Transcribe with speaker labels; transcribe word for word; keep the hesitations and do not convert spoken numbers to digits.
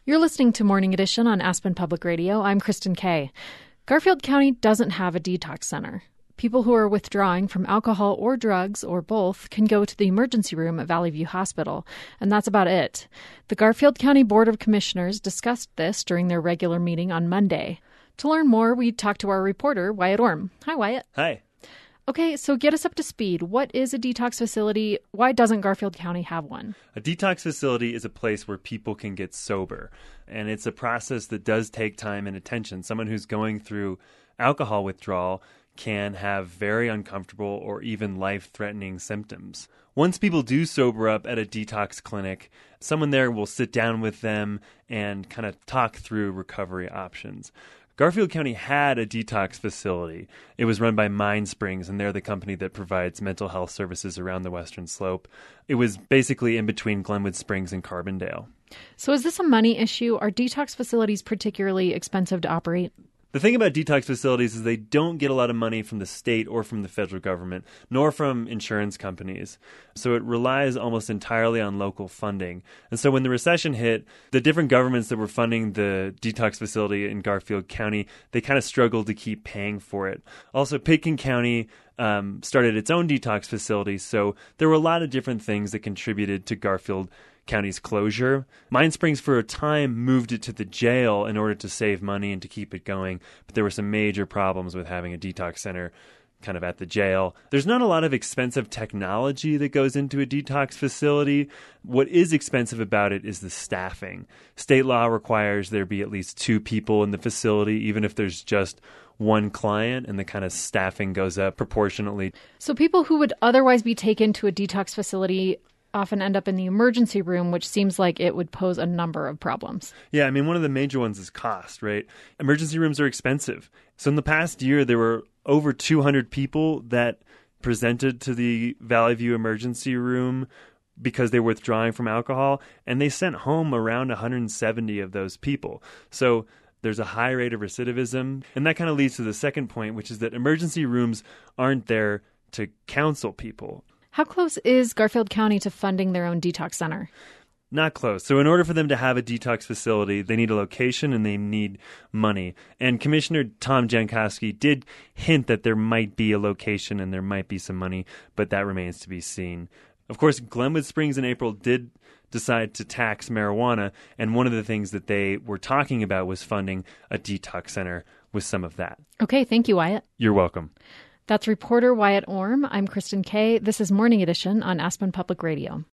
Speaker 1: You're listening to Morning Edition on Aspen Public Radio. I'm Kristen Kay. Garfield County doesn't have a detox center. People who are withdrawing from alcohol or drugs, or both, can go to the emergency room at Valley View Hospital, and that's about it. The Garfield County Board of Commissioners discussed this during their regular meeting on Monday. To learn more, we talked to our reporter, Wyatt Orm. Hi, Wyatt.
Speaker 2: Hi.
Speaker 1: Okay, so get us up to speed. What is a detox facility? Why doesn't Garfield County have one?
Speaker 2: A detox facility is a place where people can get sober, and it's a process that does take time and attention. Someone who's going through alcohol withdrawal can have very uncomfortable or even life-threatening symptoms. Once people do sober up at a detox clinic, someone there will sit down with them and kind of talk through recovery options. Garfield County had a detox facility. It was run by Mind Springs, and they're the company that provides mental health services around the Western Slope. It was basically in between Glenwood Springs and Carbondale.
Speaker 1: So is this a money issue? Are detox facilities particularly expensive to operate?
Speaker 2: The thing about detox facilities is they don't get a lot of money from the state or from the federal government, nor from insurance companies. So it relies almost entirely on local funding. And so when the recession hit, the different governments that were funding the detox facility in Garfield County, they kind of struggled to keep paying for it. Also, Pitkin County um, started its own detox facility, so there were a lot of different things that contributed to Garfield County's closure. Mind Springs for a time moved it to the jail in order to save money and to keep it going, but there were some major problems with having a detox center kind of at the jail. There's not a lot of expensive technology that goes into a detox facility. What is expensive about it is the staffing. State law requires there be at least two people in the facility, even if there's just one client, and the kind of staffing goes up proportionately.
Speaker 1: So people who would otherwise be taken to a detox facility often end up in the emergency room, which seems like it would pose a number of problems.
Speaker 2: Yeah, I mean, one of the major ones is cost, right? Emergency rooms are expensive. So in the past year, there were over two hundred people that presented to the Valley View emergency room because they were withdrawing from alcohol, and they sent home around one hundred seventy of those people. So there's a high rate of recidivism, and that kind of leads to the second point, which is that emergency rooms aren't there to counsel people.
Speaker 1: How close is Garfield County to funding their own detox center?
Speaker 2: Not close. So in order for them to have a detox facility, they need a location and they need money. And Commissioner Tom Jankowski did hint that there might be a location and there might be some money, but that remains to be seen. Of course, Glenwood Springs in April did decide to tax marijuana, and one of the things that they were talking about was funding a detox center with some of that.
Speaker 1: Okay, thank you, Wyatt.
Speaker 2: You're welcome.
Speaker 1: That's reporter Wyatt Orm. I'm Kristen Kay. This is Morning Edition on Aspen Public Radio.